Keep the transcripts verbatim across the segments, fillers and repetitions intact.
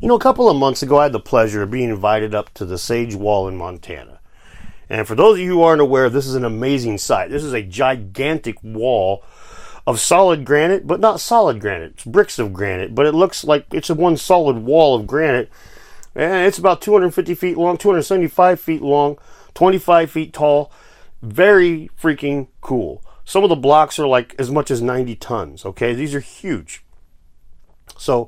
You know, a couple of months ago, I had the pleasure of being invited up to the Sage Wall in Montana. And for those of you who aren't aware, this is an amazing site. This is a gigantic wall of solid granite, but not solid granite. It's bricks of granite, but it looks like it's a one solid wall of granite. And it's about two hundred fifty feet long, two hundred seventy-five feet long, twenty-five feet tall. Very freaking cool. Some of the blocks are like as much as ninety tons, okay? These are huge. So,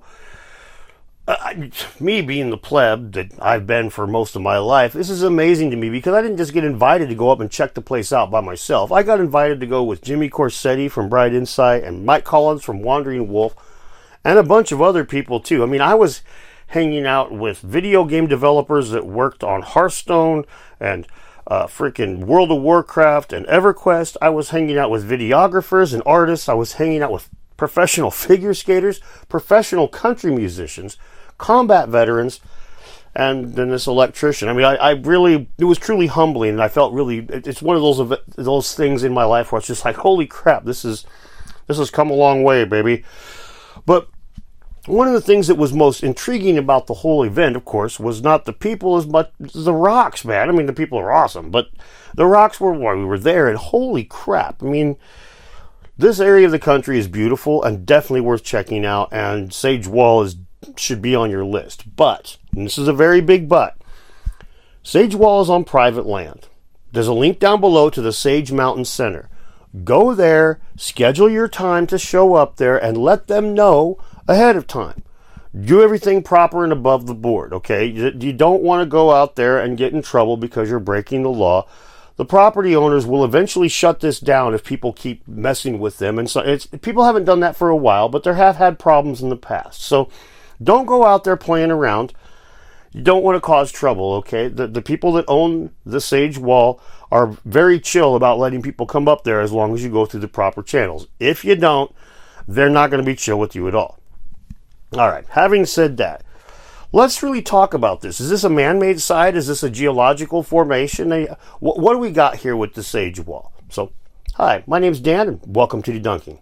uh, me being the pleb that I've been for most of my life, this is amazing to me because I didn't just get invited to go up and check the place out by myself. I got invited to go with Jimmy Corsetti from Bright Insight and Mike Collins from Wandering Wolf and a bunch of other people too. I mean, I was hanging out with video game developers that worked on Hearthstone and uh, freaking World of Warcraft and EverQuest. I was hanging out with videographers and artists. I was hanging out with professional figure skaters, professional country musicians, combat veterans, and then this electrician. I mean, I, I really, it was truly humbling, and I felt really, it's one of those those things in my life where it's just like, holy crap, this is, this has come a long way, baby. But one of the things that was most intriguing about the whole event, of course, was not the people as much as the rocks, man. I mean, the people are awesome, but the rocks were why we were there, and holy crap. I mean, this area of the country is beautiful and definitely worth checking out, and Sage Wall is should be on your list. But, and this is a very big but, Sage Wall is on private land. There's a link down below to the Sage Mountain Center. Go there, schedule your time to show up there, and let them know ahead of time. Do everything proper and above the board, okay? You don't want to go out there and get in trouble because you're breaking the law. The property owners will eventually shut this down if people keep messing with them. And so it's, people haven't done that for a while, but there have had problems in the past. So don't go out there playing around. You don't want to cause trouble, okay? The, the people that own the Sage Wall are very chill about letting people come up there as long as you go through the proper channels. If you don't, they're not going to be chill with you at all. All right, having said that, let's really talk about this. Is this a man-made site? Is this a geological formation? What, what do we got here with the Sage Wall? So, hi, my name's Dan, and welcome to Debunking.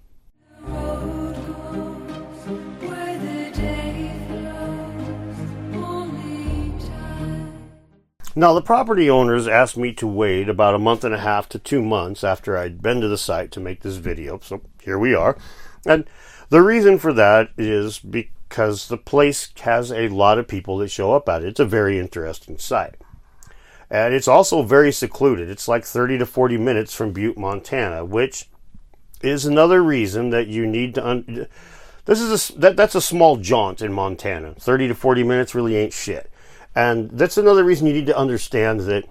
Now, the property owners asked me to wait about a month and a half to two months after I'd been to the site to make this video, so here we are. And the reason for that is because the place has a lot of people that show up at it. It's a very interesting site. And it's also very secluded. It's like thirty to forty minutes from Butte, Montana, which is another reason that you need to... Un- this is a, that, that's a small jaunt in Montana. thirty to forty minutes really ain't shit. And that's another reason you need to understand that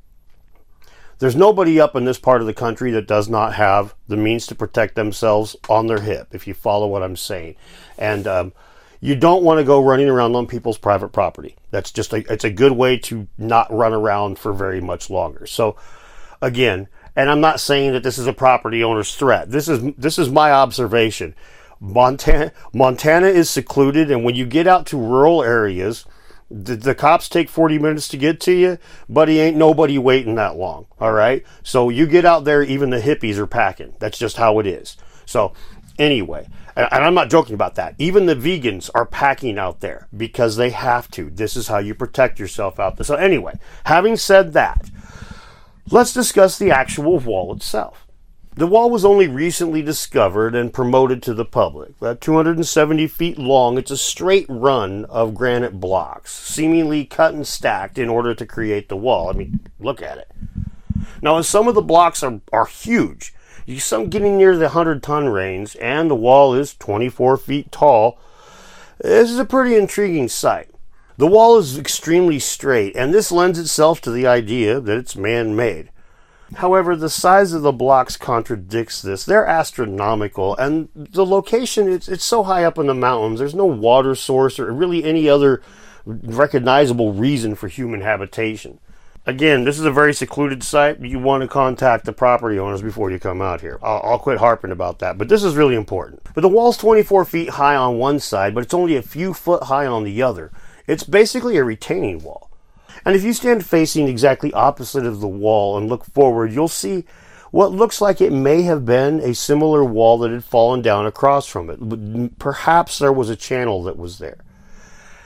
there's nobody up in this part of the country that does not have the means to protect themselves on their hip, if you follow what I'm saying. And um, you don't want to go running around on people's private property. That's just a, it's a good way to not run around for very much longer. So, again, and I'm not saying that this is a property owner's threat. This is this is my observation. Montana, Montana is secluded, and when you get out to rural areas, The, the cops take forty minutes to get to you, buddy, ain't nobody waiting that long, all right? So you get out there, even the hippies are packing. That's just how it is. So anyway, and, and I'm not joking about that. Even the vegans are packing out there because they have to. This is how you protect yourself out there. So anyway, having said that, let's discuss the actual wall itself. The wall was only recently discovered and promoted to the public. At two hundred seventy feet long, it's a straight run of granite blocks, seemingly cut and stacked in order to create the wall. I mean, look at it. Now, as some of the blocks are, are huge, you some getting near the one hundred ton range, and the wall is twenty-four feet tall, this is a pretty intriguing sight. The wall is extremely straight, and this lends itself to the idea that it's man-made. However, the size of the blocks contradicts this. They're astronomical, and the location, it's, it's so high up in the mountains, there's no water source or really any other recognizable reason for human habitation. Again, this is a very secluded site. You want to contact the property owners before you come out here. I'll, I'll quit harping about that, but this is really important. But the wall's twenty-four feet high on one side, but it's only a few foot high on the other. It's basically a retaining wall. And if you stand facing exactly opposite of the wall and look forward, you'll see what looks like it may have been a similar wall that had fallen down across from it. Perhaps there was a channel that was there.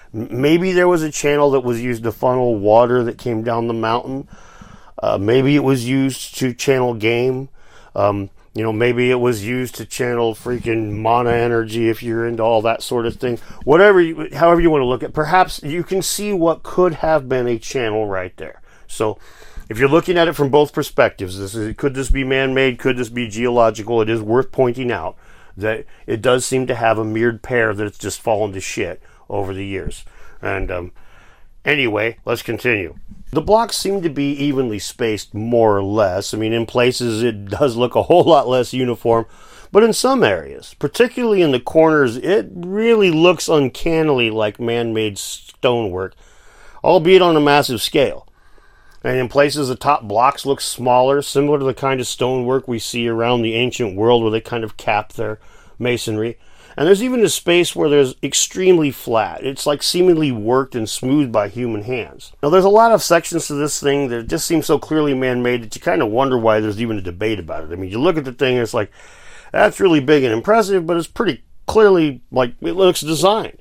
Maybe there was a channel that was used to funnel water that came down the mountain. Uh, maybe it was used to channel game. Um, you know, maybe it was used to channel freaking mana energy if you're into all that sort of thing. Whatever, you, however you want to look at, perhaps you can see what could have been a channel right there. So, if you're looking at it from both perspectives, this is, could this be man-made? Could this be geological? It is worth pointing out that it does seem to have a mirrored pair that's just fallen to shit over the years. And um, anyway, let's continue. The blocks seem to be evenly spaced, more or less. I mean, in places it does look a whole lot less uniform, but in some areas, particularly in the corners, it really looks uncannily like man-made stonework, albeit on a massive scale. And in places, the top blocks look smaller, similar to the kind of stonework we see around the ancient world where they kind of cap their masonry. And there's even a space where there's extremely flat. It's like seemingly worked and smoothed by human hands. Now, there's a lot of sections to this thing that just seem so clearly man-made that you kind of wonder why there's even a debate about it. I mean, you look at the thing and it's like, that's really big and impressive, but it's pretty clearly like it looks designed.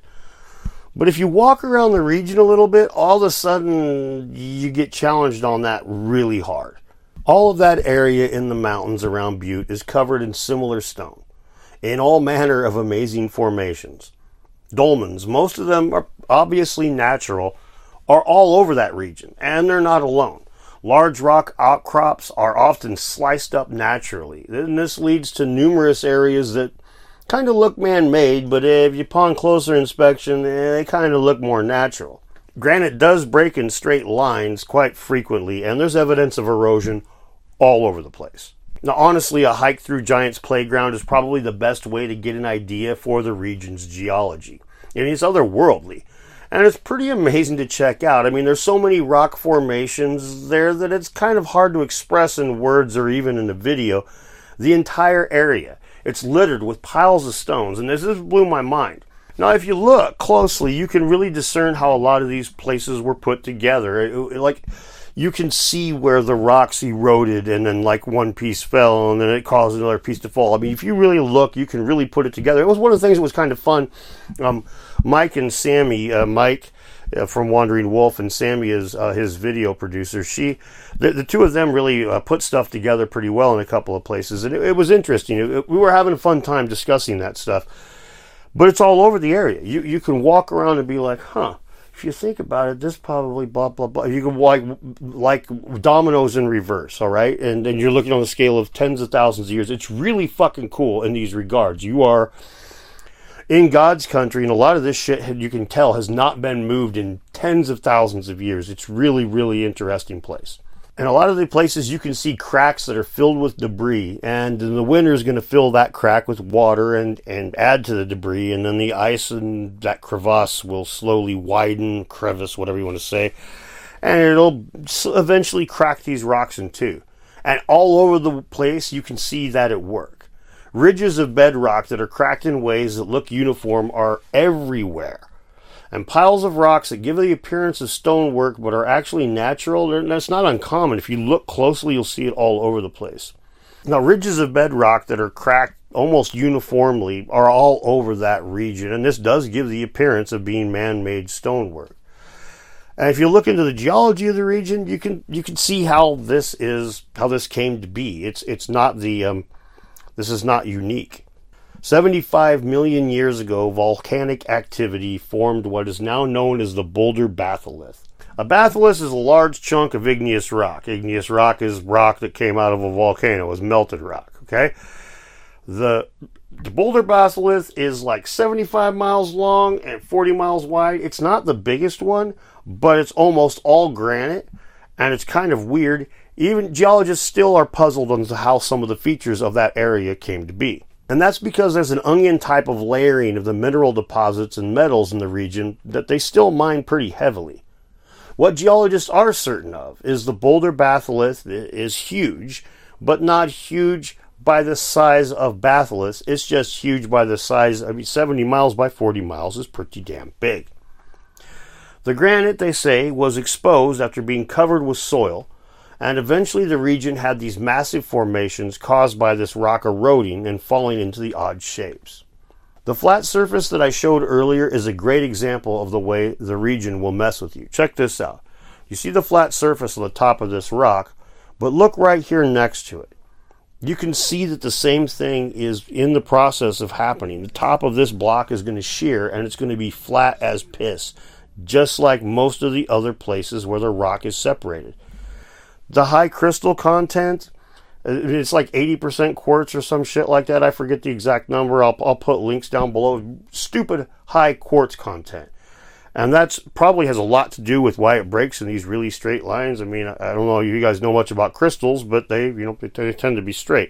But if you walk around the region a little bit, all of a sudden you get challenged on that really hard. All of that area in the mountains around Butte is covered in similar stone, in all manner of amazing formations. Dolmens, most of them are obviously natural, are all over that region, and they're not alone. Large rock outcrops are often sliced up naturally, and this leads to numerous areas that kind of look man-made, but if you upon closer inspection, they kind of look more natural. Granite does break in straight lines quite frequently, and there's evidence of erosion all over the place. Now, honestly, a hike through Giant's Playground is probably the best way to get an idea for the region's geology. I mean, it's otherworldly, and it's pretty amazing to check out. I mean, there's so many rock formations there that it's kind of hard to express in words or even in a video. The entire area, it's littered with piles of stones, and this just blew my mind. Now, if you look closely, you can really discern how a lot of these places were put together. It, it, like, you can see where the rocks eroded and then like one piece fell and then it caused another piece to fall. I mean, if you really look, you can really put it together. It was one of the things that was kind of fun. Um, Mike and Sammy, uh, Mike uh, from Wandering Wolf, and Sammy is uh, his video producer. She, the, the two of them really uh, put stuff together pretty well in a couple of places. And it, it was interesting. It, it, we were having a fun time discussing that stuff. But it's all over the area. You, you can walk around and be like, huh. If you think about it, this probably blah, blah, blah. You can like, like dominoes in reverse, all right? And then you're looking on the scale of tens of thousands of years. It's really fucking cool in these regards. You are in God's country, and a lot of this shit, you can tell, has not been moved in tens of thousands of years. It's really, really interesting place. And a lot of the places you can see cracks that are filled with debris, and the winter is going to fill that crack with water and, and add to the debris, and then the ice and that crevasse will slowly widen, crevice, whatever you want to say, and it'll eventually crack these rocks in two. And all over the place, you can see that at work. Ridges of bedrock that are cracked in ways that look uniform are everywhere. And piles of rocks that give the appearance of stonework but are actually natural, that's not uncommon. If you look closely, you'll see it all over the place. Now, ridges of bedrock that are cracked almost uniformly are all over that region, and this does give the appearance of being man-made stonework. And if you look into the geology of the region, you can you can see how this is how this came to be. It's it's not the um, this is not unique. seventy-five million years ago, volcanic activity formed what is now known as the Boulder Batholith. A batholith is a large chunk of igneous rock. Igneous rock is rock that came out of a volcano, is melted rock, okay? The, the Boulder Batholith is like seventy-five miles long and forty miles wide. It's not the biggest one, but it's almost all granite, and it's kind of weird. Even geologists still are puzzled on how some of the features of that area came to be. And that's because there's an onion type of layering of the mineral deposits and metals in the region that they still mine pretty heavily. What geologists are certain of is the Boulder Batholith is huge, but not huge by the size of batholiths. It's just huge by the size, I mean, seventy miles by forty miles is pretty damn big. The granite, they say, was exposed after being covered with soil, and eventually the region had these massive formations caused by this rock eroding and falling into the odd shapes. The flat surface that I showed earlier is a great example of the way the region will mess with you. Check this out. You see the flat surface on the top of this rock, but look right here next to it. You can see that the same thing is in the process of happening. The top of this block is going to shear, and it's going to be flat as piss, just like most of the other places where the rock is separated. The high crystal content, it's like eighty percent quartz or some shit like that. I forget the exact number. I'll, I'll put links down below. Stupid high quartz content. And that's probably has a lot to do with why it breaks in these really straight lines. I mean, I don't know if you guys know much about crystals, but they, you know, they tend to be straight.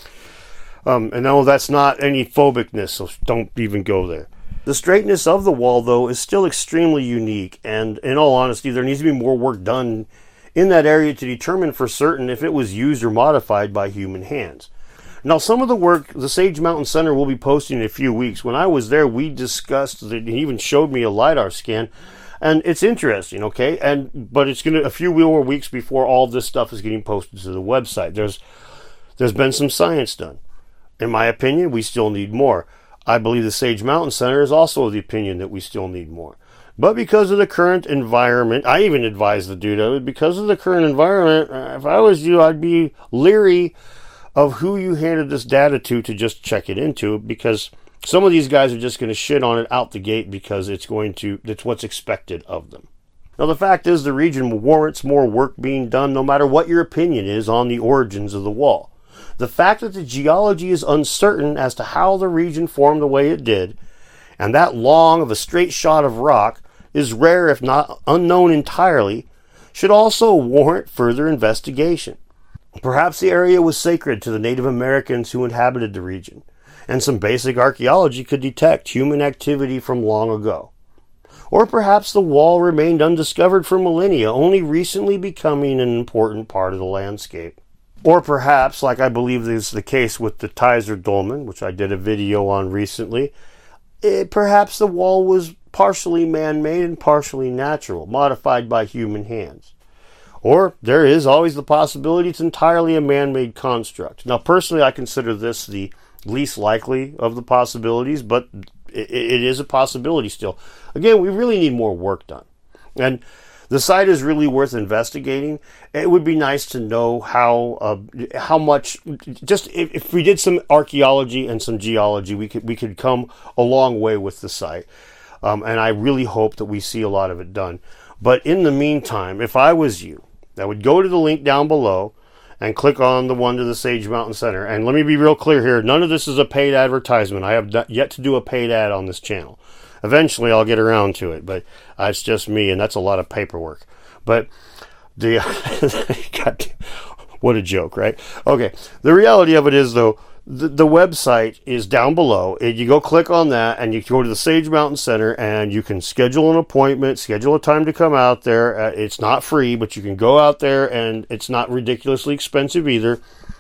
Um, and no, that's not any phobicness, so don't even go there. The straightness of the wall, though, is still extremely unique. And in all honesty, there needs to be more work done in that area to determine for certain if it was used or modified by human hands. Now, some of the work the Sage Mountain Center will be posting in a few weeks. When I was there, we discussed, he even showed me a LiDAR scan, and it's interesting, okay? And but it's going to, a few more weeks before all this stuff is getting posted to the website. There's, there's been some science done. In my opinion, we still need more. I believe the Sage Mountain Center is also of the opinion that we still need more. But because of the current environment, I even advised the dude of it, because of the current environment, if I was you, I'd be leery of who you handed this data to to just check it into, because some of these guys are just going to shit on it out the gate because it's going to, that's what's expected of them. Now, the fact is the region warrants more work being done no matter what your opinion is on the origins of the wall. The fact that the geology is uncertain as to how the region formed the way it did, and that long of a straight shot of rock is rare if not unknown entirely, should also warrant further investigation. Perhaps the area was sacred to the Native Americans who inhabited the region, and some basic archaeology could detect human activity from long ago. Or perhaps the wall remained undiscovered for millennia, only recently becoming an important part of the landscape. Or perhaps, like I believe is the case with the Tyzer Dolmen, which I did a video on recently, it, perhaps the wall was partially man-made and partially natural, modified by human hands. Or there is always the possibility it's entirely a man-made construct. Now, personally, I consider this the least likely of the possibilities, but it, it is a possibility still. Again, we really need more work done. And the site is really worth investigating. It would be nice to know how uh, how much, just if, if we did some archaeology and some geology, we could we could come a long way with the site. Um, and I really hope that we see a lot of it done. But in the meantime, if I was you, I would go to the link down below and click on the one to the Sage Mountain Center. And let me be real clear here. None of this is a paid advertisement. I have yet to do a paid ad on this channel. Eventually, I'll get around to it, but uh, it's just me, and that's a lot of paperwork. But the God, what a joke, right? Okay, the reality of it is, though, the, the website is down below. And you go click on that, and you go to the Sage Mountain Center, and you can schedule an appointment, schedule a time to come out there. Uh, it's not free, but you can go out there, and it's not ridiculously expensive either.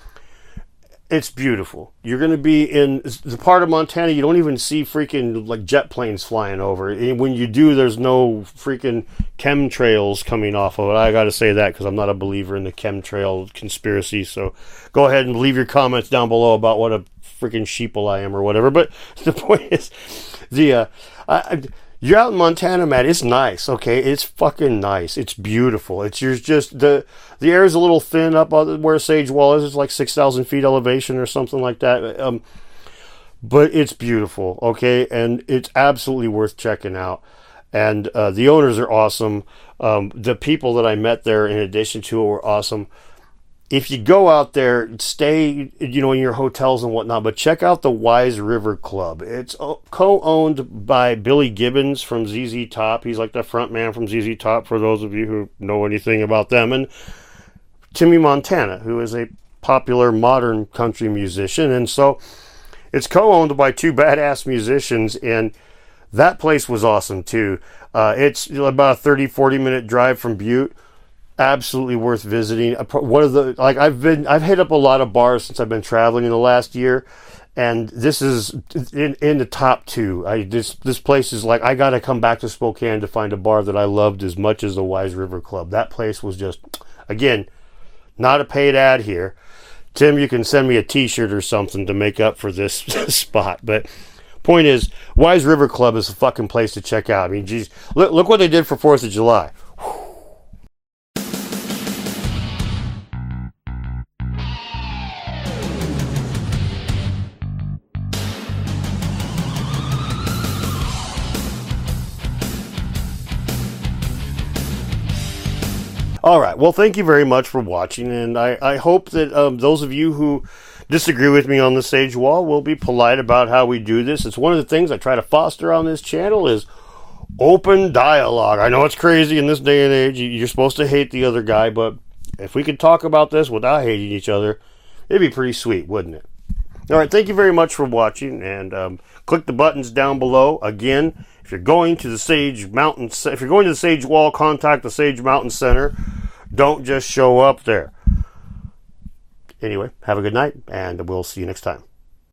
It's beautiful. You're going to be in the part of Montana you don't even see freaking like jet planes flying over. And when you do, there's no freaking chemtrails coming off of it. I got to say that because I'm not a believer in the chemtrail conspiracy. So go ahead and leave your comments down below about what a freaking sheeple I am or whatever. But the point is, the uh, I, you're out in Montana, Matt. It's nice, okay? It's fucking nice. It's beautiful. It's you're just the the air is a little thin up where Sage Wall is. It's like six thousand feet elevation or something like that. Um, but it's beautiful, okay? And it's absolutely worth checking out. And uh, the owners are awesome. Um, the people that I met there, in addition to it, were awesome. If you go out there, stay, you know, in your hotels and whatnot, but check out the Wise River Club. It's co-owned by Billy Gibbons from Z Z Top. He's like the front man from Z Z Top, for those of you who know anything about them. And Timmy Montana, who is a popular modern country musician. And so it's co-owned by two badass musicians, and that place was awesome too. Uh, it's about a thirty, forty minute drive from Butte. Absolutely worth visiting. One of the, like, I've been, I've hit up a lot of bars since I've been traveling in the last year, and this is in, in the top two. I, this, this place is like, I gotta come back to Spokane to find a bar that I loved as much as the Wise River Club. That place was just, again, not a paid ad here. Tim, you can send me a t-shirt or something to make up for this spot, but Point is, Wise River Club is a fucking place to check out. I mean, geez, look, look what they did for fourth of July. All right. Well, thank you very much for watching, and I, I hope that um, those of you who disagree with me on the Sage Wall will be polite about how we do this. It's one of the things I try to foster on this channel is open dialogue. I know it's crazy in this day and age. You're supposed to hate the other guy, but if we could talk about this without hating each other, it'd be pretty sweet, wouldn't it? All right. Thank you very much for watching, and um, click the buttons down below. Again, if you're going to the Sage Mountain, if you're going to the Sage Wall, contact the Sage Mountain Center. Don't just show up there. Anyway, have a good night, and we'll see you next time.